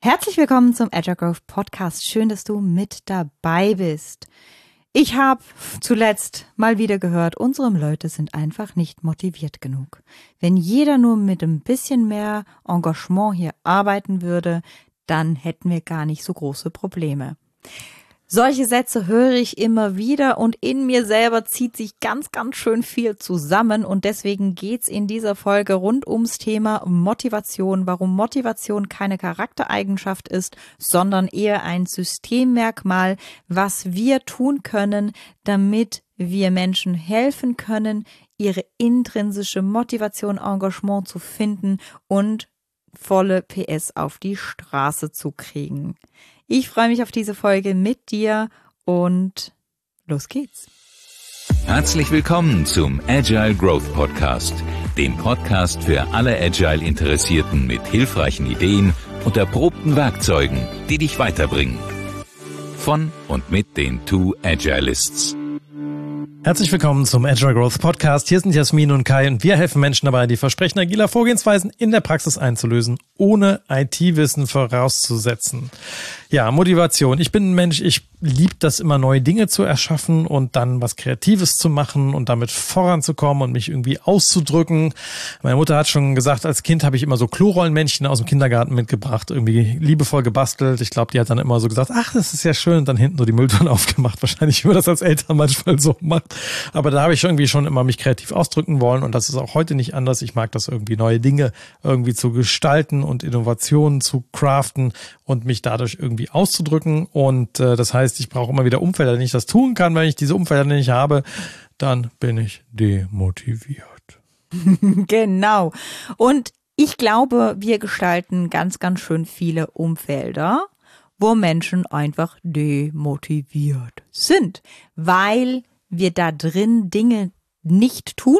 Herzlich willkommen zum Agile Growth Podcast. Schön, dass du mit dabei bist. Ich habe zuletzt mal wieder gehört, unsere Leute sind einfach nicht motiviert genug. Wenn jeder nur mit ein bisschen mehr Engagement hier arbeiten würde, dann hätten wir gar nicht so große Probleme. Solche Sätze höre ich immer wieder und in mir selber zieht sich ganz, ganz schön viel zusammen und deswegen geht's in dieser Folge rund ums Thema Motivation, warum Motivation keine Charaktereigenschaft ist, sondern eher ein Systemmerkmal, was wir tun können, damit wir Menschen helfen können, ihre intrinsische Motivation, Engagement zu finden und volle PS auf die Straße zu kriegen. Ich freue mich auf diese Folge mit dir und los geht's. Herzlich willkommen zum Agile Growth Podcast, dem Podcast für alle Agile-Interessierten mit hilfreichen Ideen und erprobten Werkzeugen, die dich weiterbringen. Von und mit den Two Agilists. Herzlich willkommen zum Agile Growth Podcast. Hier sind Jasmin und Kai und wir helfen Menschen dabei, die Versprechen agiler Vorgehensweisen in der Praxis einzulösen, ohne IT-Wissen vorauszusetzen. Ja, Motivation. Ich bin ein Mensch, ich liebe das immer, neue Dinge zu erschaffen und dann was Kreatives zu machen und damit voranzukommen und mich irgendwie auszudrücken. Meine Mutter hat schon gesagt, als Kind habe ich immer so Klorollenmännchen aus dem Kindergarten mitgebracht, irgendwie liebevoll gebastelt. Ich glaube, die hat dann immer so gesagt, ach, das ist ja schön, und dann hinten so die Mülltonne aufgemacht. Wahrscheinlich, wie man das als Eltern manchmal so macht. Aber da habe ich irgendwie schon immer mich kreativ ausdrücken wollen und das ist auch heute nicht anders. Ich mag das irgendwie, neue Dinge irgendwie zu gestalten und Innovationen zu craften und mich dadurch irgendwie auszudrücken. Und das heißt, ich brauche immer wieder Umfelder, in denen ich das tun kann. Wenn ich diese Umfelder nicht habe, dann bin ich demotiviert. Genau. Und ich glaube, wir gestalten ganz, ganz schön viele Umfelder, wo Menschen einfach demotiviert sind, weil wir da drin Dinge nicht tun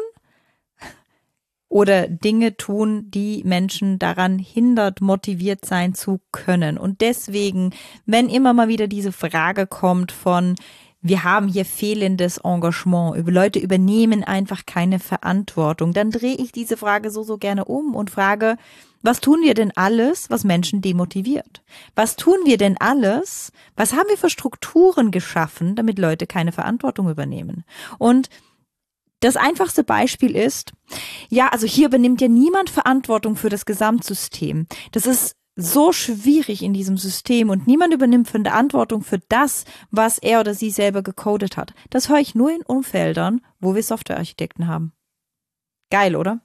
oder Dinge tun, die Menschen daran hindert, motiviert sein zu können. Und deswegen, wenn immer mal wieder diese Frage kommt von, wir haben hier fehlendes Engagement, Leute übernehmen einfach keine Verantwortung, dann drehe ich diese Frage so gerne um und frage, was tun wir denn alles, was Menschen demotiviert? Was tun wir denn alles? Was haben wir für Strukturen geschaffen, damit Leute keine Verantwortung übernehmen? Und das einfachste Beispiel ist, ja, also hier übernimmt ja niemand Verantwortung für das Gesamtsystem. Das ist so schwierig in diesem System und niemand übernimmt Verantwortung für das, was er oder sie selber gecodet hat. Das höre ich nur in Umfeldern, wo wir Softwarearchitekten haben. Geil, oder?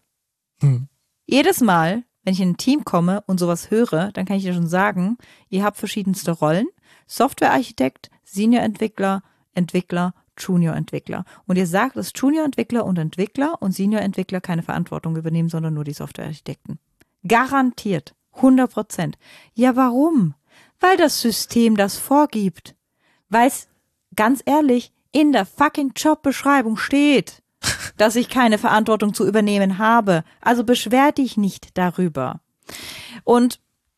Jedes Mal, wenn ich in ein Team komme und sowas höre, dann kann ich dir schon sagen, ihr habt verschiedenste Rollen. Softwarearchitekt, Senior-Entwickler, Entwickler, Junior-Entwickler. Und ihr sagt, dass Junior-Entwickler und Senior-Entwickler keine Verantwortung übernehmen, sondern nur die Softwarearchitekten. Garantiert. 100%. Ja, warum? Weil das System das vorgibt. Weil es, ganz ehrlich, in der fucking Jobbeschreibung steht, dass ich keine Verantwortung zu übernehmen habe. Also beschwer dich nicht darüber. Und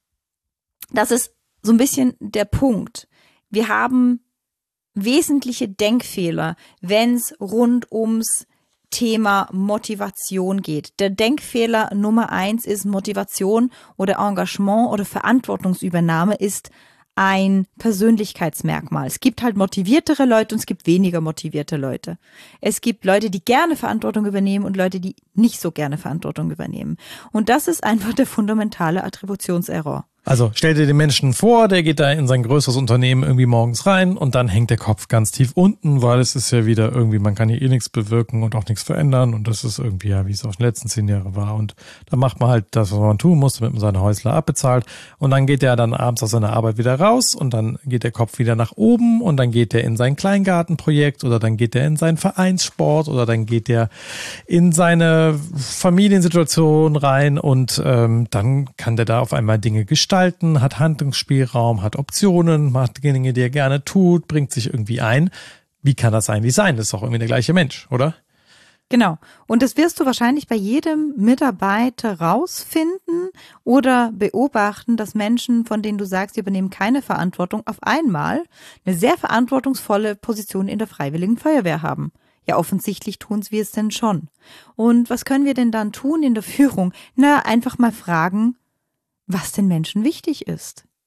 das ist so ein bisschen der Punkt. Wir haben wesentliche Denkfehler, wenn es rund ums Thema Motivation geht. Der Denkfehler Nummer 1 ist, Motivation oder Engagement oder Verantwortungsübernahme ist ein Persönlichkeitsmerkmal. Es gibt halt motiviertere Leute und es gibt weniger motivierte Leute. Es gibt Leute, die gerne Verantwortung übernehmen und Leute, die nicht so gerne Verantwortung übernehmen. Und das ist einfach der fundamentale Attributionserror. Also stell dir den Menschen vor, der geht da in sein größeres Unternehmen irgendwie morgens rein und dann hängt der Kopf ganz tief unten, weil es ist ja wieder irgendwie, man kann hier eh nichts bewirken und auch nichts verändern und das ist irgendwie ja, wie es auch in den letzten 10 Jahren war und dann macht man halt das, was man tun muss, damit man seine Häusler abbezahlt und dann geht der dann abends aus seiner Arbeit wieder raus und dann geht der Kopf wieder nach oben und dann geht der in sein Kleingartenprojekt oder dann geht der in seinen Vereinssport oder dann geht der in seine Familiensituation rein und dann kann der da auf einmal Dinge gestalten, hat Handlungsspielraum, hat Optionen, macht Dinge, die er gerne tut, bringt sich irgendwie ein. Wie kann das eigentlich sein? Das ist doch irgendwie der gleiche Mensch, oder? Genau. Und das wirst du wahrscheinlich bei jedem Mitarbeiter rausfinden oder beobachten, dass Menschen, von denen du sagst, die übernehmen keine Verantwortung, auf einmal eine sehr verantwortungsvolle Position in der Freiwilligen Feuerwehr haben. Ja, offensichtlich tun wir es denn schon. Und was können wir denn dann tun in der Führung? Na, einfach mal fragen, was den Menschen wichtig ist.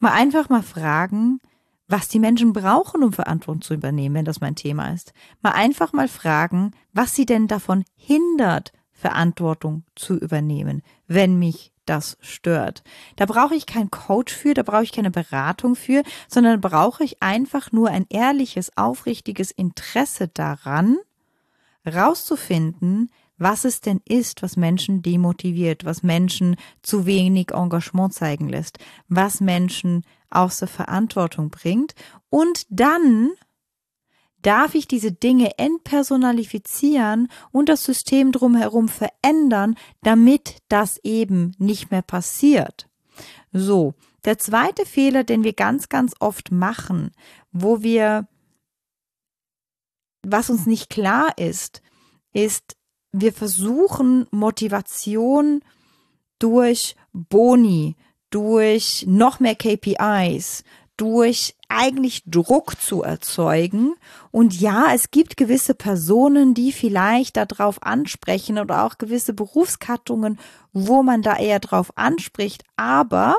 einfach mal fragen, was die Menschen brauchen, um Verantwortung zu übernehmen, wenn das mein Thema ist. Mal einfach mal fragen, was sie denn davon hindert, Verantwortung zu übernehmen, wenn mich das stört. Da brauche ich keinen Coach für, da brauche ich keine Beratung für, sondern brauche ich einfach nur ein ehrliches, aufrichtiges Interesse daran, rauszufinden, was es denn ist, was Menschen demotiviert, was Menschen zu wenig Engagement zeigen lässt, was Menschen außer Verantwortung bringt. Und dann darf ich diese Dinge entpersonalifizieren und das System drumherum verändern, damit das eben nicht mehr passiert. So, der zweite Fehler, den wir ganz, ganz oft machen, was uns nicht klar ist, wir versuchen Motivation durch Boni, durch noch mehr KPIs, durch eigentlich Druck zu erzeugen. Und ja, es gibt gewisse Personen, die vielleicht darauf ansprechen oder auch gewisse Berufsgattungen, wo man da eher drauf anspricht. Aber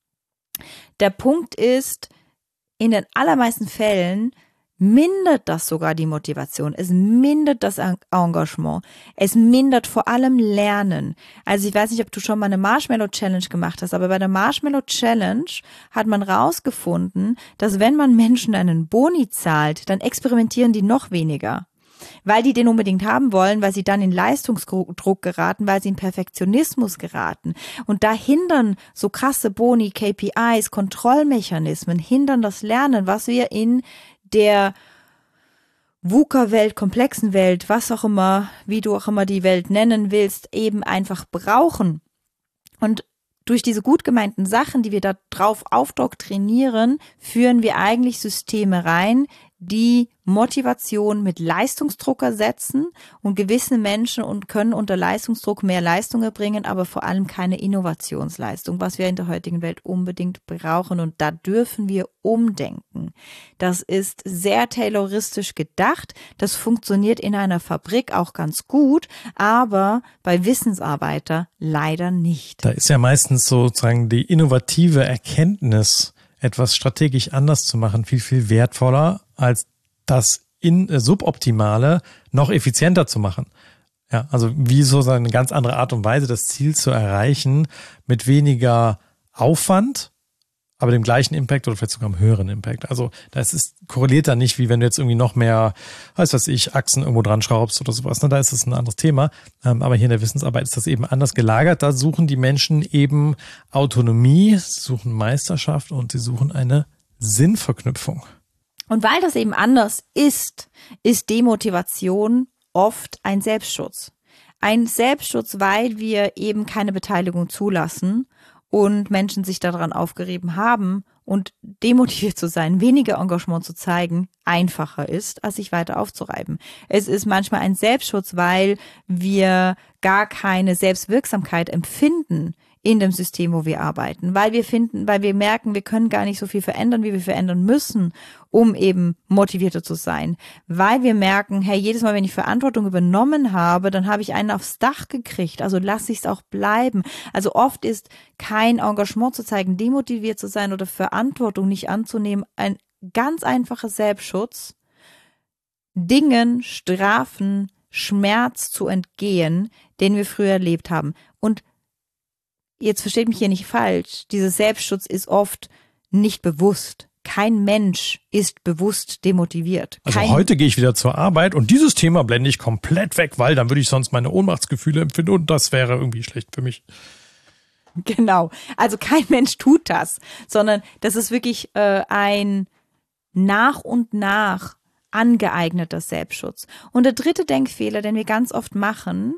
der Punkt ist, in den allermeisten Fällen mindert das sogar die Motivation, es mindert das Engagement, es mindert vor allem Lernen. Also ich weiß nicht, ob du schon mal eine Marshmallow Challenge gemacht hast, aber bei der Marshmallow Challenge hat man rausgefunden, dass wenn man Menschen einen Boni zahlt, dann experimentieren die noch weniger. Weil die den unbedingt haben wollen, weil sie dann in Leistungsdruck geraten, weil sie in Perfektionismus geraten. Und da hindern so krasse Boni, KPIs, Kontrollmechanismen, hindern das Lernen, was wir in der VUCA-Welt, komplexen Welt, was auch immer, wie du auch immer die Welt nennen willst, eben einfach brauchen. Und durch diese gut gemeinten Sachen, die wir da drauf aufdoktrinieren, führen wir eigentlich Systeme rein, die Motivation mit Leistungsdruck ersetzen und gewisse Menschen können unter Leistungsdruck mehr Leistung erbringen, aber vor allem keine Innovationsleistung, was wir in der heutigen Welt unbedingt brauchen, und da dürfen wir umdenken. Das ist sehr tayloristisch gedacht, das funktioniert in einer Fabrik auch ganz gut, aber bei Wissensarbeiter leider nicht. Da ist ja meistens sozusagen die innovative Erkenntnis, etwas strategisch anders zu machen, viel, viel wertvoller, als das Suboptimale noch effizienter zu machen. Ja, also wie sozusagen eine ganz andere Art und Weise, das Ziel zu erreichen, mit weniger Aufwand, aber dem gleichen Impact oder vielleicht sogar einem höheren Impact. Also korreliert da nicht, wie wenn du jetzt irgendwie noch mehr, Achsen irgendwo dran schraubst oder sowas. Da ist es ein anderes Thema. Aber hier in der Wissensarbeit ist das eben anders gelagert. Da suchen die Menschen eben Autonomie, sie suchen Meisterschaft und sie suchen eine Sinnverknüpfung. Und weil das eben anders ist Demotivation oft ein Selbstschutz. Ein Selbstschutz, weil wir eben keine Beteiligung zulassen und Menschen sich daran aufgerieben haben und demotiviert zu sein, weniger Engagement zu zeigen, einfacher ist, als sich weiter aufzureiben. Es ist manchmal ein Selbstschutz, weil wir gar keine Selbstwirksamkeit empfinden in dem System, wo wir arbeiten, weil wir merken, wir können gar nicht so viel verändern, wie wir verändern müssen, um eben motivierter zu sein, weil wir merken, hey, jedes Mal, wenn ich Verantwortung übernommen habe, dann habe ich einen aufs Dach gekriegt, also lasse ich es auch bleiben. Also oft ist kein Engagement zu zeigen, demotiviert zu sein oder Verantwortung nicht anzunehmen, ein ganz einfacher Selbstschutz, Dingen, Strafen, Schmerz zu entgehen, den wir früher erlebt haben. Und jetzt versteht mich hier nicht falsch, dieser Selbstschutz ist oft nicht bewusst. Kein Mensch ist bewusst demotiviert. Also heute gehe ich wieder zur Arbeit und dieses Thema blende ich komplett weg, weil dann würde ich sonst meine Ohnmachtsgefühle empfinden und das wäre irgendwie schlecht für mich. Genau, also kein Mensch tut das, sondern das ist wirklich ein nach und nach angeeigneter Selbstschutz. Und der dritte Denkfehler, den wir ganz oft machen,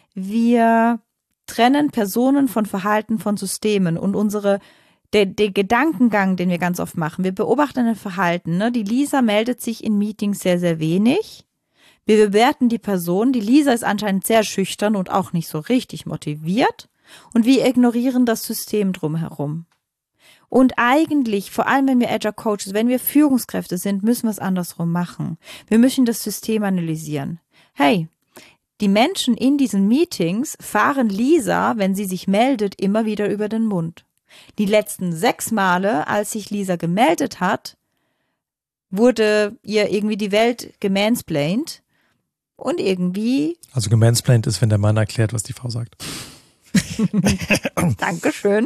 wir trennen Personen von Verhalten von Systemen und der Gedankengang, den wir ganz oft machen. Wir beobachten ein Verhalten. Ne? Die Lisa meldet sich in Meetings sehr, sehr wenig. Wir bewerten die Person. Die Lisa ist anscheinend sehr schüchtern und auch nicht so richtig motiviert. Und wir ignorieren das System drumherum. Und eigentlich, vor allem wenn wir Agile Coaches, wenn wir Führungskräfte sind, müssen wir es andersrum machen. Wir müssen das System analysieren. Hey, die Menschen in diesen Meetings fahren Lisa, wenn sie sich meldet, immer wieder über den Mund. Die letzten 6 Male, als sich Lisa gemeldet hat, wurde ihr irgendwie die Welt gemansplained und irgendwie... Also gemansplained ist, wenn der Mann erklärt, was die Frau sagt. Dankeschön.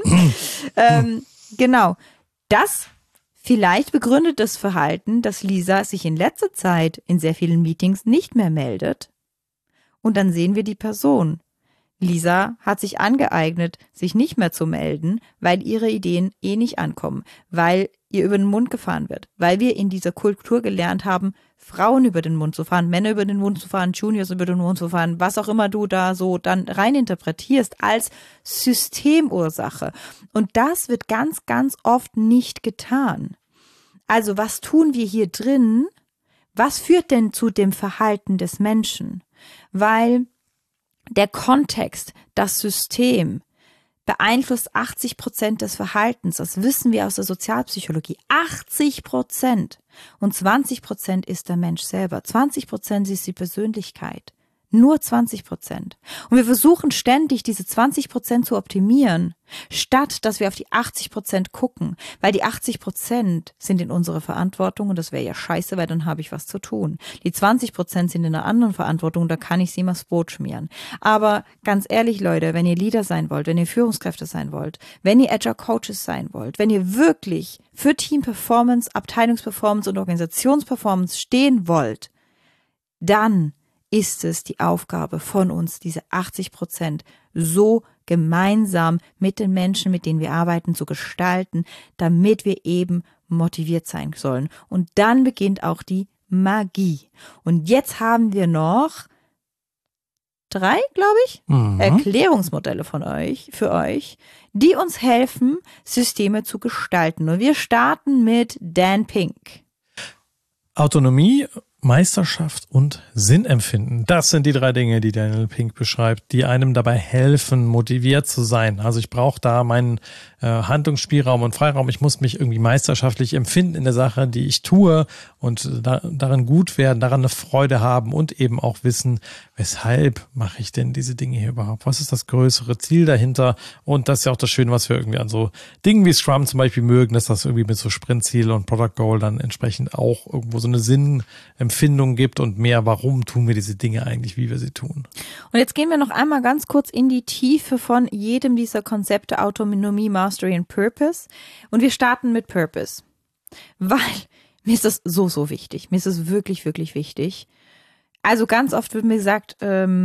Genau. Das vielleicht begründet das Verhalten, dass Lisa sich in letzter Zeit in sehr vielen Meetings nicht mehr meldet. Und dann sehen wir die Person. Lisa hat sich angeeignet, sich nicht mehr zu melden, weil ihre Ideen nicht ankommen, weil ihr über den Mund gefahren wird, weil wir in dieser Kultur gelernt haben, Frauen über den Mund zu fahren, Männer über den Mund zu fahren, Juniors über den Mund zu fahren, was auch immer du da so dann reininterpretierst als Systemursache. Und das wird ganz, ganz oft nicht getan. Also was tun wir hier drin? Was führt denn zu dem Verhalten des Menschen? Weil der Kontext, das System beeinflusst 80% des Verhaltens. Das wissen wir aus der Sozialpsychologie. 80%. Und 20% ist der Mensch selber. 20% ist die Persönlichkeit. Nur 20%. Und wir versuchen ständig, diese 20% zu optimieren, statt dass wir auf die 80% gucken. Weil die 80% sind in unserer Verantwortung und das wäre ja scheiße, weil dann habe ich was zu tun. Die 20% sind in einer anderen Verantwortung, da kann ich sie mal aufs Brot schmieren. Aber ganz ehrlich, Leute, wenn ihr Leader sein wollt, wenn ihr Führungskräfte sein wollt, wenn ihr Agile Coaches sein wollt, wenn ihr wirklich für Team Performance, Abteilungsperformance und Organisationsperformance stehen wollt, dann ist es die Aufgabe von uns, diese 80% so gemeinsam mit den Menschen, mit denen wir arbeiten, zu gestalten, damit wir eben motiviert sein sollen. Und dann beginnt auch die Magie. Und jetzt haben wir noch 3, glaube ich, Erklärungsmodelle für euch, die uns helfen, Systeme zu gestalten. Und wir starten mit Dan Pink. Autonomie, Meisterschaft und Sinnempfinden. Das sind die 3 Dinge, die Daniel Pink beschreibt, die einem dabei helfen, motiviert zu sein. Also ich brauche da meinen Handlungsspielraum und Freiraum. Ich muss mich irgendwie meisterschaftlich empfinden in der Sache, die ich tue und darin gut werden, daran eine Freude haben und eben auch wissen, weshalb mache ich denn diese Dinge hier überhaupt? Was ist das größere Ziel dahinter? Und das ist ja auch das Schöne, was wir irgendwie an so Dingen wie Scrum zum Beispiel mögen, dass das irgendwie mit so Sprintziel und Product Goal dann entsprechend auch irgendwo so eine Sinnempfindung gibt und mehr, warum tun wir diese Dinge eigentlich, wie wir sie tun. Und jetzt gehen wir noch einmal ganz kurz in die Tiefe von jedem dieser Konzepte Autonomie, Mastery und Purpose. Und wir starten mit Purpose, weil mir ist das so wichtig. Mir ist es wirklich, wirklich wichtig. Also ganz oft wird mir gesagt,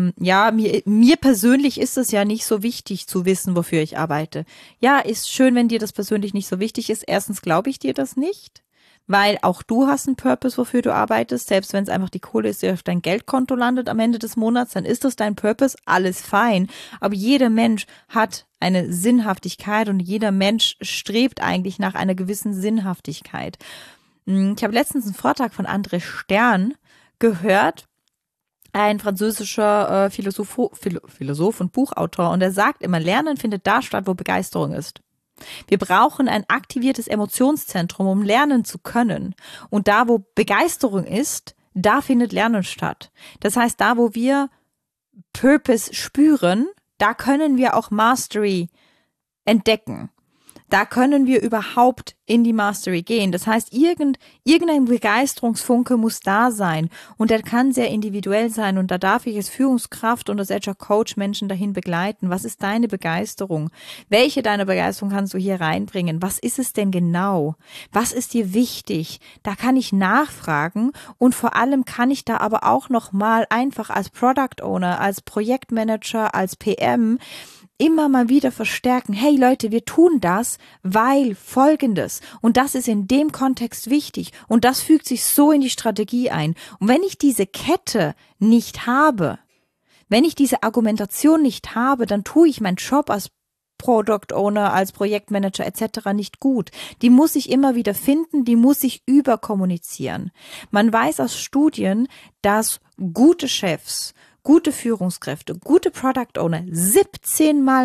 mir persönlich ist es ja nicht so wichtig zu wissen, wofür ich arbeite. Ja, ist schön, wenn dir das persönlich nicht so wichtig ist. Erstens glaube ich dir das nicht. Weil auch du hast einen Purpose, wofür du arbeitest. Selbst wenn es einfach die Kohle ist, die auf dein Geldkonto landet am Ende des Monats, dann ist das dein Purpose, alles fein. Aber jeder Mensch hat eine Sinnhaftigkeit und jeder Mensch strebt eigentlich nach einer gewissen Sinnhaftigkeit. Ich habe letztens einen Vortrag von André Stern gehört, ein französischer Philosoph und Buchautor, und er sagt immer, Lernen findet da statt, wo Begeisterung ist. Wir brauchen ein aktiviertes Emotionszentrum, um lernen zu können. Und da, wo Begeisterung ist, da findet Lernen statt. Das heißt, da, wo wir Purpose spüren, da können wir auch Mastery entdecken. Da können wir überhaupt in die Mastery gehen. Das heißt, irgendein Begeisterungsfunke muss da sein. Und der kann sehr individuell sein. Und da darf ich als Führungskraft und als Agile Coach Menschen dahin begleiten. Was ist deine Begeisterung? Welche deiner Begeisterung kannst du hier reinbringen? Was ist es denn genau? Was ist dir wichtig? Da kann ich nachfragen. Und vor allem kann ich da aber auch noch mal einfach als Product Owner, als Projektmanager, als PM immer mal wieder verstärken. Hey Leute, wir tun das, weil Folgendes. Und das ist in dem Kontext wichtig. Und das fügt sich so in die Strategie ein. Und wenn ich diese Kette nicht habe, wenn ich diese Argumentation nicht habe, dann tue ich meinen Job als Product Owner, als Projektmanager etc. nicht gut. Die muss ich immer wieder finden, die muss ich überkommunizieren. Man weiß aus Studien, dass gute Chefs, gute Führungskräfte, gute Product Owner 17 Mal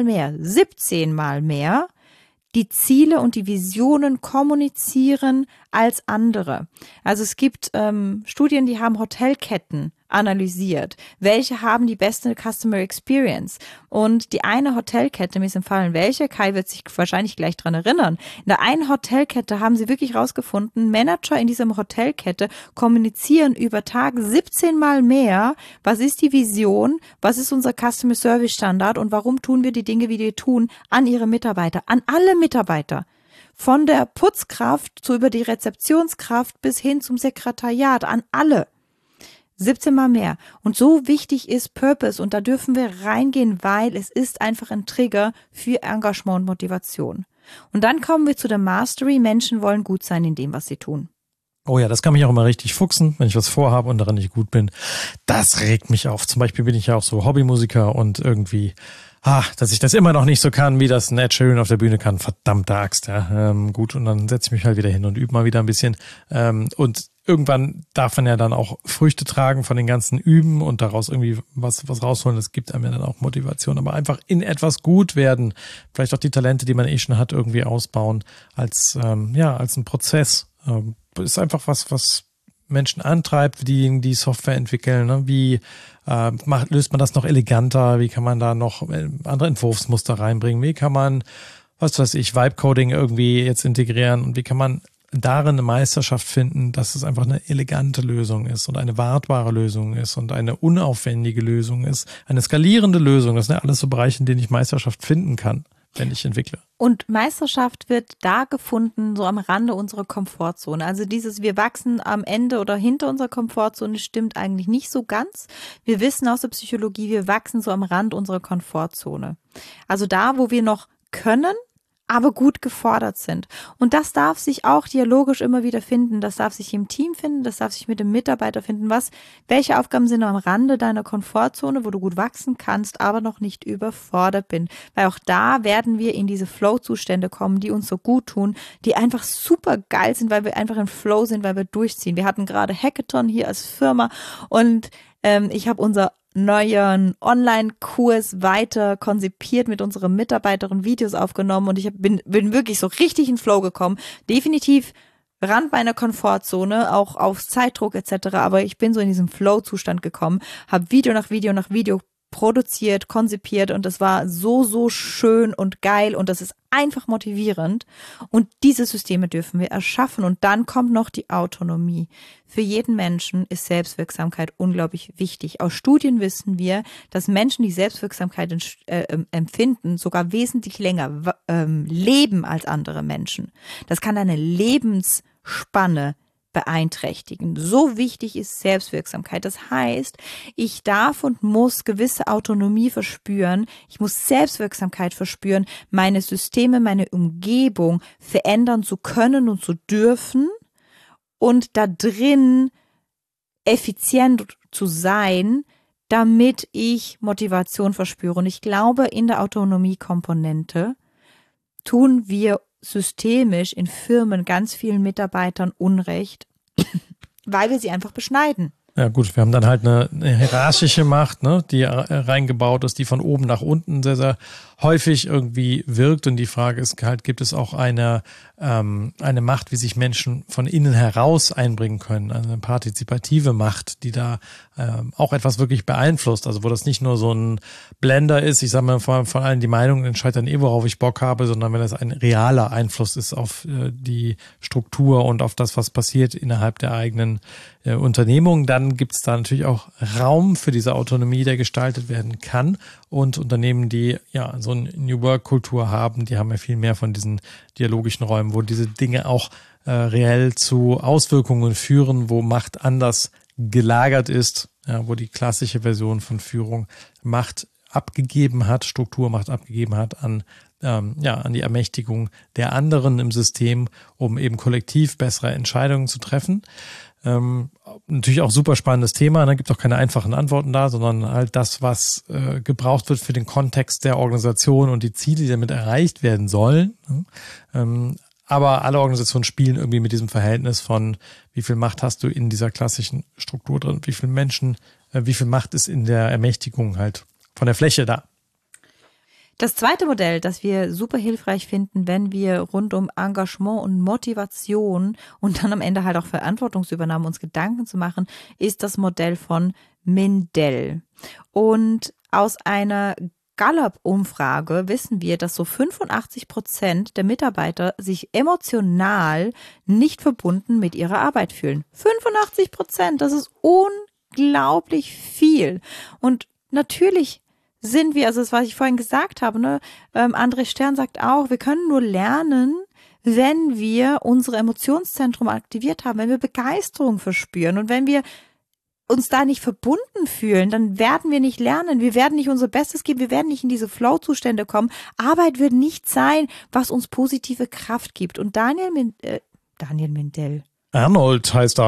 mehr die Ziele und die Visionen kommunizieren als andere. Also es gibt Studien, die haben Hotelketten analysiert. Welche haben die beste Customer Experience? Und die eine Hotelkette, mir ist empfallen, welche, Kai wird sich wahrscheinlich gleich dran erinnern. In der einen Hotelkette haben sie wirklich rausgefunden, Manager in dieser Hotelkette kommunizieren über Tag 17 Mal mehr. Was ist die Vision? Was ist unser Customer Service Standard? Und warum tun wir die Dinge, wie wir tun, an ihre Mitarbeiter, an alle Mitarbeiter? Von der Putzkraft zu über die Rezeptionskraft bis hin zum Sekretariat, an alle. 17 Mal mehr. Und so wichtig ist Purpose und da dürfen wir reingehen, weil es ist einfach ein Trigger für Engagement und Motivation. Und dann kommen wir zu der Mastery. Menschen wollen gut sein in dem, was sie tun. Oh ja, das kann mich auch immer richtig fuchsen, wenn ich was vorhabe und daran nicht gut bin. Das regt mich auf. Zum Beispiel bin ich ja auch so Hobbymusiker und irgendwie, dass ich das immer noch nicht so kann, wie das Ed Sheeran auf der Bühne kann. Verdammte Axt, ja. Gut, und dann setze ich mich halt wieder hin und übe mal wieder ein bisschen. Und irgendwann darf man ja dann auch Früchte tragen von den ganzen Üben und daraus irgendwie was rausholen. Das gibt einem ja dann auch Motivation. Aber einfach in etwas gut werden, vielleicht auch die Talente, die man schon hat, irgendwie ausbauen als ein Prozess. Ist einfach was Menschen antreibt, die Software entwickeln. Ne? Wie löst man das noch eleganter? Wie kann man da noch andere Entwurfsmuster reinbringen? Wie kann man, Vibe-Coding irgendwie jetzt integrieren? Und wie kann man darin eine Meisterschaft finden, dass es einfach eine elegante Lösung ist und eine wartbare Lösung ist und eine unaufwendige Lösung ist, eine skalierende Lösung. Das sind ja alles so Bereiche, in denen ich Meisterschaft finden kann, wenn ich entwickle. Und Meisterschaft wird da gefunden, so am Rande unserer Komfortzone. Also wir wachsen am Ende oder hinter unserer Komfortzone stimmt eigentlich nicht so ganz. Wir wissen aus der Psychologie, wir wachsen so am Rand unserer Komfortzone. Also da, wo wir noch können, aber gut gefordert sind. Und das darf sich auch dialogisch immer wieder finden. Das darf sich im Team finden, das darf sich mit dem Mitarbeiter finden. Welche Aufgaben sind am Rande deiner Komfortzone, wo du gut wachsen kannst, aber noch nicht überfordert bin? Weil auch da werden wir in diese Flow-Zustände kommen, die uns so gut tun, die einfach super geil sind, weil wir einfach im Flow sind, weil wir durchziehen. Wir hatten gerade Hackathon hier als Firma und ich habe unser neuen Online-Kurs weiter konzipiert, mit unseren Mitarbeiterinnen Videos aufgenommen und ich bin wirklich so richtig in Flow gekommen. Definitiv Rand meiner Komfortzone, auch auf Zeitdruck etc., aber ich bin so in diesem Flow-Zustand gekommen, habe Video nach Video nach Video produziert, konzipiert und das war so schön und geil und das ist einfach motivierend und diese Systeme dürfen wir erschaffen und dann kommt noch die Autonomie. Für jeden Menschen ist Selbstwirksamkeit unglaublich wichtig. Aus Studien wissen wir, dass Menschen, die Selbstwirksamkeit empfinden, sogar wesentlich länger leben als andere Menschen. Das kann eine Lebensspanne beeinträchtigen. So wichtig ist Selbstwirksamkeit. Das heißt, ich darf und muss gewisse Autonomie verspüren. Ich muss Selbstwirksamkeit verspüren, meine Systeme, meine Umgebung verändern zu können und zu dürfen und da drin effizient zu sein, damit ich Motivation verspüre. Und ich glaube, in der Autonomiekomponente tun wir systemisch in Firmen ganz vielen Mitarbeitern Unrecht, weil wir sie einfach beschneiden. Ja gut, wir haben dann halt eine hierarchische Macht, ne, die reingebaut ist, die von oben nach unten sehr, sehr häufig irgendwie wirkt. Und die Frage ist halt, gibt es auch eine Macht, wie sich Menschen von innen heraus einbringen können, also eine partizipative Macht, die da auch etwas wirklich beeinflusst, also wo das nicht nur so ein Blender ist, ich sage mal von allen die Meinung entscheidet dann worauf ich Bock habe, sondern wenn das ein realer Einfluss ist auf die Struktur und auf das, was passiert innerhalb der eigenen Unternehmung, dann gibt es da natürlich auch Raum für diese Autonomie, der gestaltet werden kann. Und Unternehmen, die ja so eine New Work-Kultur haben, die haben ja viel mehr von diesen dialogischen Räumen, wo diese Dinge auch reell zu Auswirkungen führen, wo Macht anders gelagert ist, ja, wo die klassische Version von Führung Macht abgegeben hat, Strukturmacht abgegeben hat an die Ermächtigung der anderen im System, um eben kollektiv bessere Entscheidungen zu treffen. Natürlich auch super spannendes Thema, da gibt es auch keine einfachen Antworten da, sondern halt das, was gebraucht wird für den Kontext der Organisation und die Ziele, die damit erreicht werden sollen. Aber alle Organisationen spielen irgendwie mit diesem Verhältnis von, wie viel Macht hast du in dieser klassischen Struktur drin, wie viel Menschen, wie viel Macht ist in der Ermächtigung halt von der Fläche da. Das zweite Modell, das wir super hilfreich finden, wenn wir rund um Engagement und Motivation und dann am Ende halt auch Verantwortungsübernahme uns Gedanken zu machen, ist das Modell von Mindell. Und aus einer Gallup-Umfrage wissen wir, dass so 85% der Mitarbeiter sich emotional nicht verbunden mit ihrer Arbeit fühlen. 85%, das ist unglaublich viel. Und natürlich sind wir, also das, was ich vorhin gesagt habe, ne? André Stern sagt auch, wir können nur lernen, wenn wir unsere Emotionszentrum aktiviert haben, wenn wir Begeisterung verspüren und wenn wir uns da nicht verbunden fühlen, dann werden wir nicht lernen, wir werden nicht unser Bestes geben, wir werden nicht in diese Flow-Zustände kommen. Arbeit wird nicht sein, was uns positive Kraft gibt. Und Arnold heißt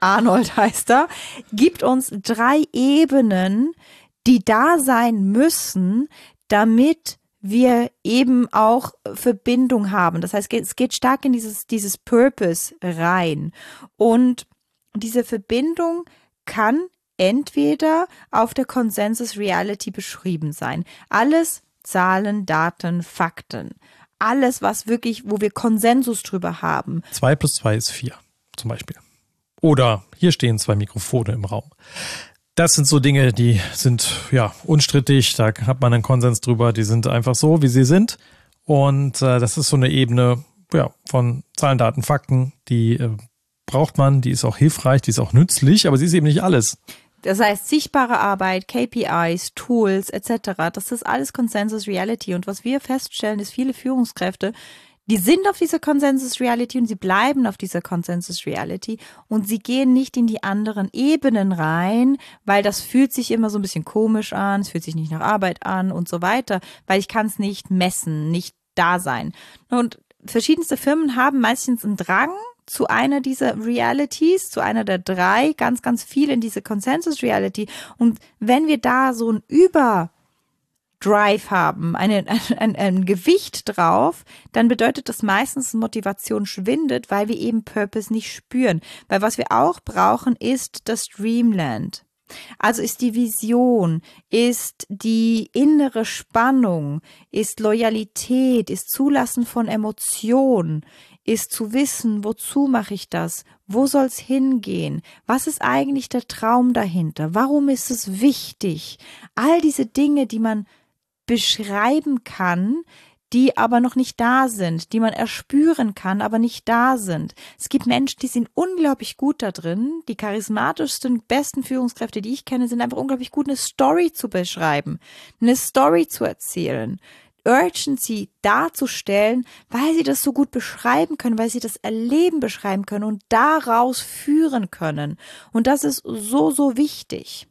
er, gibt uns 3 Ebenen, die da sein müssen, damit wir eben auch Verbindung haben. Das heißt, es geht stark in dieses Purpose rein. Und diese Verbindung kann entweder auf der Consensus Reality beschrieben sein. Alles Zahlen, Daten, Fakten. Alles, was wirklich, wo wir Konsensus drüber haben. 2 + 2 ist 4, zum Beispiel. Oder hier stehen 2 Mikrofone im Raum. Das sind so Dinge, die sind ja unstrittig, da hat man einen Konsens drüber, die sind einfach so, wie sie sind. Und das ist so eine Ebene von Zahlen, Daten, Fakten, die braucht man, die ist auch hilfreich, die ist auch nützlich, aber sie ist eben nicht alles. Das heißt, sichtbare Arbeit, KPIs, Tools etc., das ist alles Consensus Reality. Und was wir feststellen, ist, viele Führungskräfte, die sind auf dieser Consensus Reality und sie bleiben auf dieser Consensus Reality und sie gehen nicht in die anderen Ebenen rein, weil das fühlt sich immer so ein bisschen komisch an, es fühlt sich nicht nach Arbeit an und so weiter, weil ich kann es nicht messen, nicht da sein. Und verschiedenste Firmen haben meistens einen Drang zu einer dieser Realities, zu einer der 3, ganz, ganz viel in diese Consensus Reality. Und wenn wir da so ein Überdrive haben, ein Gewicht drauf, dann bedeutet das meistens, dass Motivation schwindet, weil wir eben Purpose nicht spüren. Weil was wir auch brauchen, ist das Dreamland. Also ist die Vision, ist die innere Spannung, ist Loyalität, ist Zulassen von Emotionen, ist zu wissen, wozu mache ich das, wo soll es hingehen, was ist eigentlich der Traum dahinter, warum ist es wichtig, all diese Dinge, die man beschreiben kann, die aber noch nicht da sind, die man erspüren kann, aber nicht da sind. Es gibt Menschen, die sind unglaublich gut da drin. Die charismatischsten, besten Führungskräfte, die ich kenne, sind einfach unglaublich gut, eine Story zu beschreiben, eine Story zu erzählen, Urgency darzustellen, weil sie das so gut beschreiben können, weil sie das Erleben beschreiben können und daraus führen können. Und das ist so, so wichtig.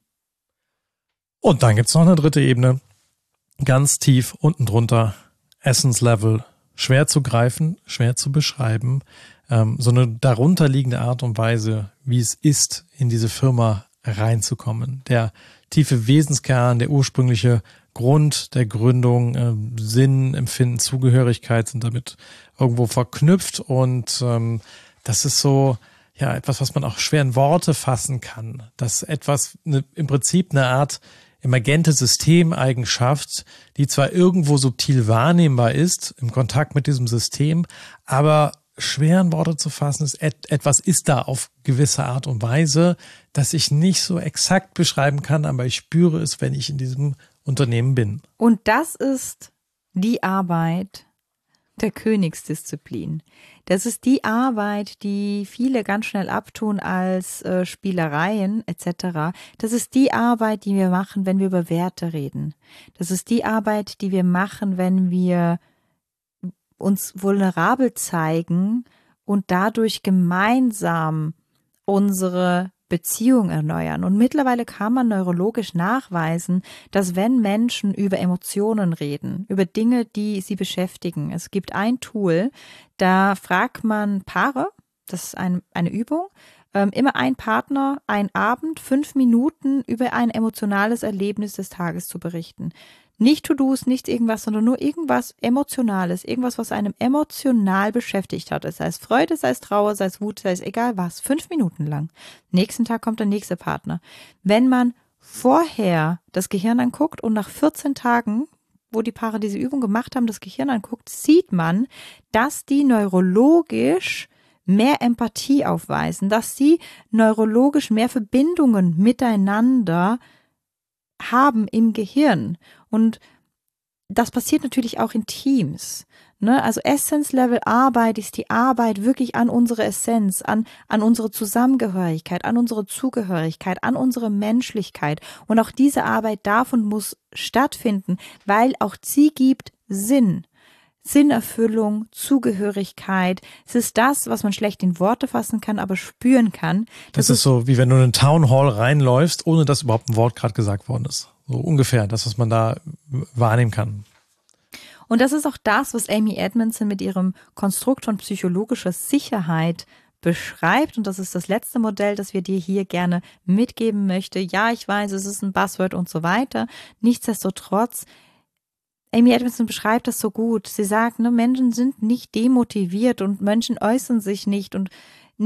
Und dann gibt es noch eine 3. Ebene, ganz tief unten drunter, Essence Level, schwer zu greifen, schwer zu beschreiben, so eine darunterliegende Art und Weise, wie es ist, in diese Firma reinzukommen. Der tiefe Wesenskern, der ursprüngliche Grund der Gründung, Sinn, Empfinden, Zugehörigkeit sind damit irgendwo verknüpft und das ist so etwas, was man auch schwer in Worte fassen kann. Das etwas, im Prinzip eine Art emergente Systemeigenschaft, die zwar irgendwo subtil wahrnehmbar ist im Kontakt mit diesem System, aber schwer in Worte zu fassen ist, etwas ist da auf gewisse Art und Weise, dass ich nicht so exakt beschreiben kann, aber ich spüre es, wenn ich in diesem Unternehmen bin. Und das ist die Arbeit der Königsdisziplin. Das ist die Arbeit, die viele ganz schnell abtun als Spielereien etc. Das ist die Arbeit, die wir machen, wenn wir über Werte reden. Das ist die Arbeit, die wir machen, wenn wir uns vulnerabel zeigen und dadurch gemeinsam unsere Beziehung erneuern. Und mittlerweile kann man neurologisch nachweisen, dass wenn Menschen über Emotionen reden, über Dinge, die sie beschäftigen, es gibt ein Tool, da fragt man Paare, das ist eine Übung, immer ein Partner, ein Abend, 5 Minuten über ein emotionales Erlebnis des Tages zu berichten. Nicht To-Dos, nicht irgendwas, sondern nur irgendwas Emotionales, irgendwas, was einem emotional beschäftigt hat. Sei es Freude, sei es Trauer, sei es Wut, sei es egal was. 5 Minuten lang. Nächsten Tag kommt der nächste Partner. Wenn man vorher das Gehirn anguckt und nach 14 Tagen, wo die Paare diese Übung gemacht haben, das Gehirn anguckt, sieht man, dass die neurologisch mehr Empathie aufweisen, dass sie neurologisch mehr Verbindungen miteinander haben im Gehirn. Und das passiert natürlich auch in Teams. Also Essence-Level-Arbeit ist die Arbeit wirklich an unsere Essenz, an unsere Zusammengehörigkeit, an unsere Zugehörigkeit, an unsere Menschlichkeit. Und auch diese Arbeit darf und muss stattfinden, weil auch sie gibt Sinn. Sinnerfüllung, Zugehörigkeit. Es ist das, was man schlecht in Worte fassen kann, aber spüren kann. Das ist so, wie wenn du in eine Town Hall reinläufst, ohne dass überhaupt ein Wort gerade gesagt worden ist. So ungefähr, das, was man da wahrnehmen kann. Und das ist auch das, was Amy Edmondson mit ihrem Konstrukt von psychologischer Sicherheit beschreibt. Und das ist das letzte Modell, das wir dir hier gerne mitgeben möchte. Ja, ich weiß, es ist ein Buzzword und so weiter. Nichtsdestotrotz, Amy Edmondson beschreibt das so gut. Sie sagt, Menschen sind nicht demotiviert und Menschen äußern sich nicht und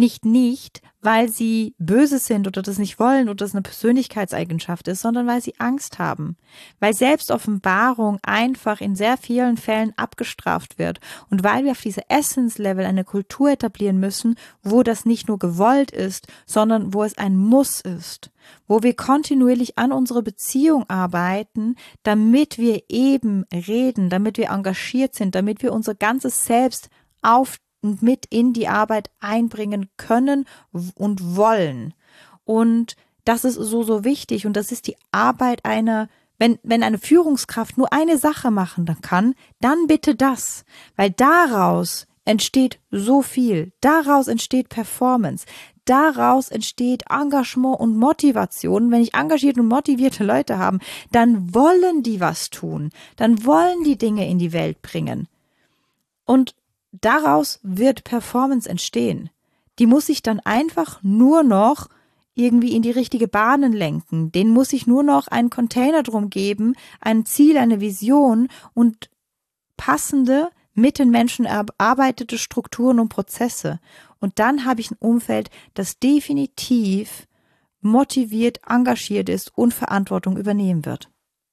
nicht, weil sie böse sind oder das nicht wollen oder das eine Persönlichkeitseigenschaft ist, sondern weil sie Angst haben. Weil Selbstoffenbarung einfach in sehr vielen Fällen abgestraft wird. Und weil wir auf diese Essence-Level eine Kultur etablieren müssen, wo das nicht nur gewollt ist, sondern wo es ein Muss ist. Wo wir kontinuierlich an unsere Beziehung arbeiten, damit wir eben reden, damit wir engagiert sind, damit wir unser ganzes Selbst und mit in die Arbeit einbringen können und wollen. Und das ist so wichtig und das ist die Arbeit wenn eine Führungskraft nur eine Sache machen kann, dann bitte das, weil daraus entsteht so viel, daraus entsteht Performance, daraus entsteht Engagement und Motivation. Wenn ich engagierte und motivierte Leute habe, dann wollen die was tun, dann wollen die Dinge in die Welt bringen. Und daraus wird Performance entstehen. Die muss ich dann einfach nur noch irgendwie in die richtige Bahnen lenken. Denen muss ich nur noch einen Container drum geben, ein Ziel, eine Vision und passende, mit den Menschen erarbeitete Strukturen und Prozesse. Und dann habe ich ein Umfeld, das definitiv motiviert, engagiert ist und Verantwortung übernehmen wird.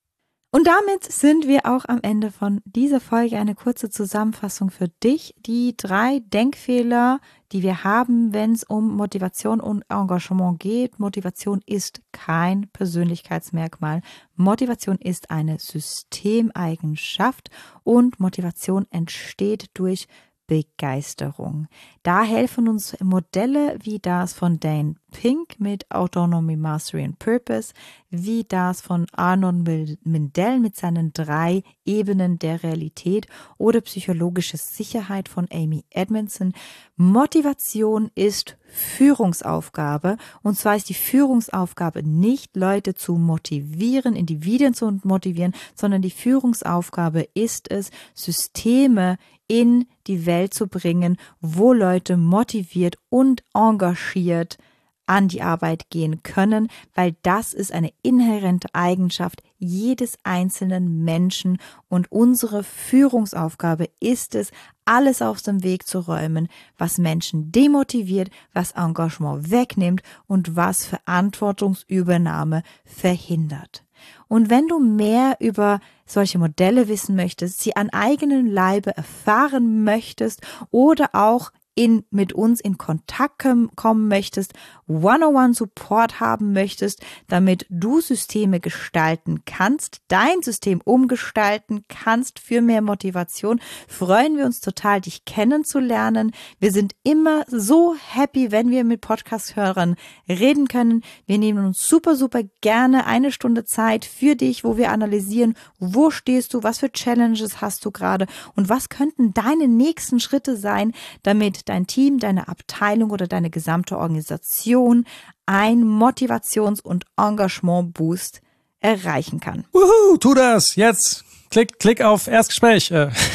Und damit sind wir auch am Ende von dieser Folge. Eine kurze Zusammenfassung für dich. Die 3 Denkfehler, die wir haben, wenn es um Motivation und Engagement geht. Motivation ist kein Persönlichkeitsmerkmal. Motivation ist eine Systemeigenschaft und Motivation entsteht durch Begeisterung. Da helfen uns Modelle wie das von Dane Pink mit Autonomy, Mastery and Purpose, wie das von Arnold Mindell mit seinen 3 Ebenen der Realität oder psychologische Sicherheit von Amy Edmondson. Motivation ist Führungsaufgabe und zwar ist die Führungsaufgabe nicht, Leute zu motivieren, Individuen zu motivieren, sondern die Führungsaufgabe ist es, Systeme in die Welt zu bringen, wo Leute motiviert und engagiert an die Arbeit gehen können, weil das ist eine inhärente Eigenschaft jedes einzelnen Menschen und unsere Führungsaufgabe ist es, alles aus dem Weg zu räumen, was Menschen demotiviert, was Engagement wegnimmt und was Verantwortungsübernahme verhindert. Und wenn du mehr über solche Modelle wissen möchtest, sie an eigenen Leibe erfahren möchtest oder auch mit uns in Kontakt kommen möchtest, One-on-One-Support haben möchtest, damit du Systeme gestalten kannst, dein System umgestalten kannst für mehr Motivation, freuen wir uns total, dich kennenzulernen. Wir sind immer so happy, wenn wir mit Podcast-Hörern reden können. Wir nehmen uns super gerne 1 Stunde Zeit für dich, wo wir analysieren, wo stehst du, was für Challenges hast du gerade und was könnten deine nächsten Schritte sein, damit dein Team, deine Abteilung oder deine gesamte Organisation ein Motivations- und Engagement-Boost erreichen kann. Wuhu, tu das jetzt. Klick auf Erstgespräch.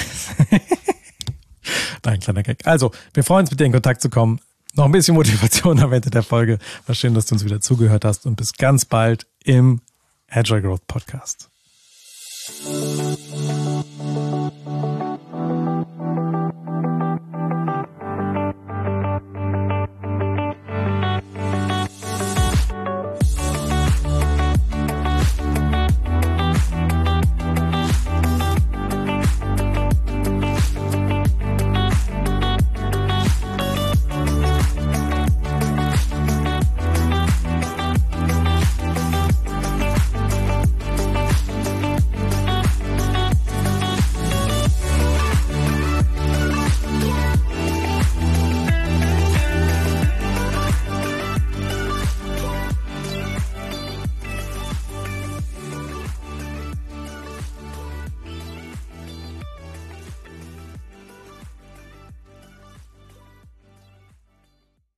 Nein, kleiner Gag. Also, wir freuen uns, mit dir in Kontakt zu kommen. Noch ein bisschen Motivation am Ende der Folge. War schön, dass du uns wieder zugehört hast und bis ganz bald im Agile Growth Podcast.